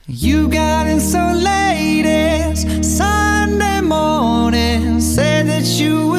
You got in so late, it's Sunday morning. Said that you